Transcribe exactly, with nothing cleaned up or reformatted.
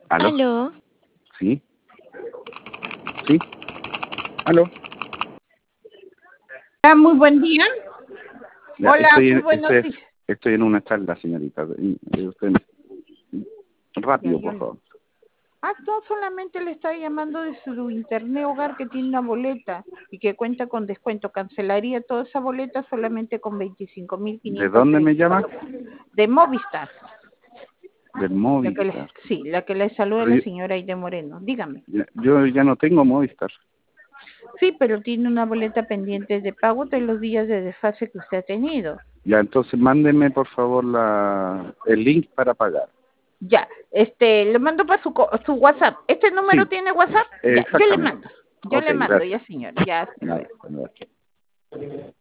¿Aló? Aló. ¿Sí? ¿Sí? ¿Aló? Ah, muy buen día. Ya, Hola, estoy, muy en, buenos estoy, días. estoy en una charla, señorita. Y- y usted- Ya, rápido, yo por le- favor. Ah, no, solamente le estaba llamando de su internet hogar que tiene una boleta y que cuenta con descuento. Cancelaría toda esa boleta solamente con veinticinco mil ¿De quinientos dónde me pesos. llama? De Movistar. Del La que le, Movistar. sí, la que le saluda Pero la yo, señora Aide Moreno. Dígame. ya, yo ya no tengo Movistar. Sí, pero tiene una boleta pendiente de pago de los días de desfase que usted ha tenido. Ya, entonces mándenme, por favor, la, el link para pagar. Ya, este, le mando para su, co- su WhatsApp. ¿Este número Sí, tiene WhatsApp? Ya, yo le exactamente. mando. Yo Ok, le mando, gracias. ya señor. Ya, hasta Nada, luego. hasta luego.